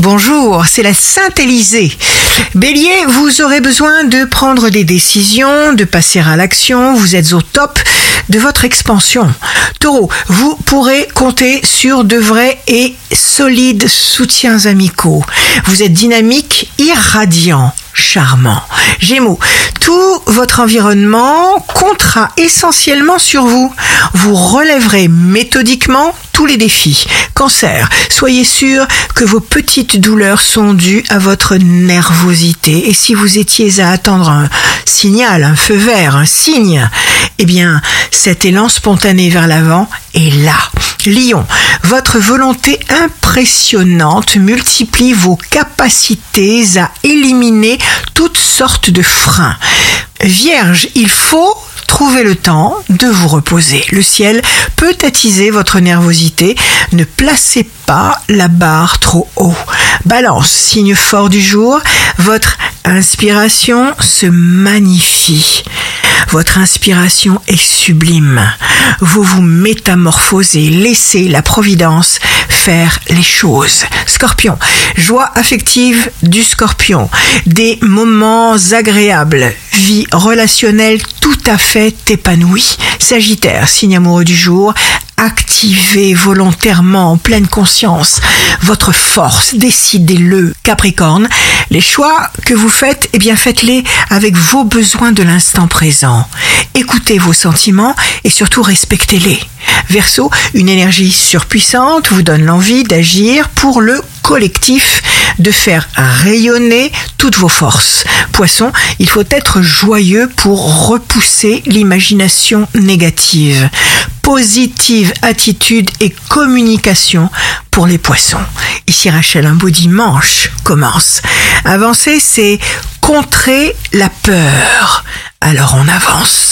Bonjour, c'est la Sainte-Élysée. Bélier, vous aurez besoin de prendre des décisions, de passer à l'action, vous êtes au top de votre expansion. Taureau, vous pourrez compter sur de vrais et solides soutiens amicaux. Vous êtes dynamique, irradiant, charmant. Gémeaux, tout votre environnement comptera essentiellement sur vous. Vous relèverez méthodiquement tous les défis. Cancer, soyez sûr que vos petites douleurs sont dues à votre nervosité. Et si vous étiez à attendre un signal, un feu vert, un signe, eh bien, cet élan spontané vers l'avant est là. Lion, votre volonté impressionnante multiplie vos capacités à éliminer toutes sortes de freins. Vierge, il faut trouver le temps de vous reposer. Le ciel peut attiser votre nervosité. Ne placez pas la barre trop haut. Balance, signe fort du jour, votre inspiration se magnifie. Votre inspiration est sublime. Vous vous métamorphosez. Laissez la providence faire les choses. Scorpion, joie affective du Scorpion. Des moments agréables. Vie relationnelle tout à fait épanouie. Sagittaire, signe amoureux du jour. Activez volontairement en pleine conscience votre force, décidez-le. Capricorne, les choix que vous faites, faites-les avec vos besoins de l'instant présent. Écoutez vos sentiments et surtout respectez-les. Verseau, une énergie surpuissante vous donne l'envie d'agir pour le collectif, de faire rayonner toutes vos forces. Poisson, il faut être joyeux pour repousser l'imagination négative. Positive attitude et communication pour les poissons. Ici Rachel, un beau dimanche commence. Avancer, c'est contrer la peur. Alors on avance.